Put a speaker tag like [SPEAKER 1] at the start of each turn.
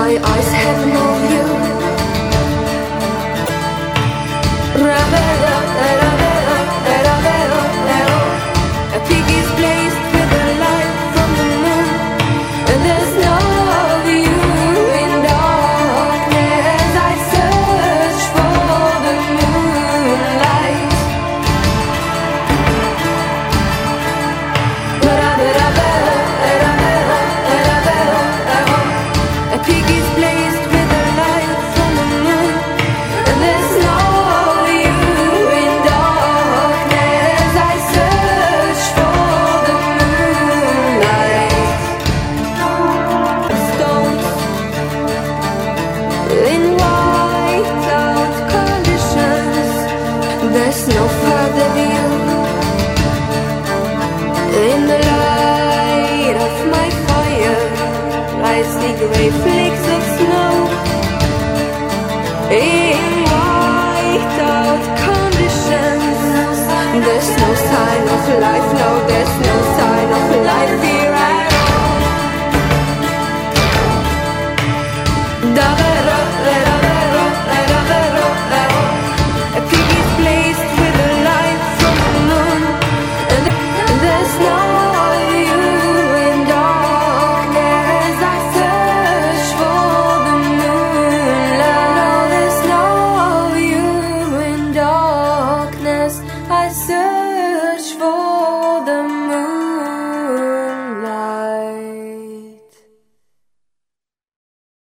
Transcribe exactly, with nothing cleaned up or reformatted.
[SPEAKER 1] My eyes have no view. Ravero, ravero, ravero, ravero. A pig is blazed with the light from the moon, and there's no view in darkness. I search for the moonlight. Ravero, ravero, ravero, ravero. A pig is blazed with the light from the moon, and there's no view in darkness. I search for the moonlight. Stones in white out conditions. There's no further view. In the light of my fire lies the grey flakes of snow. In white out conditions, there's no sign of life, no, there's no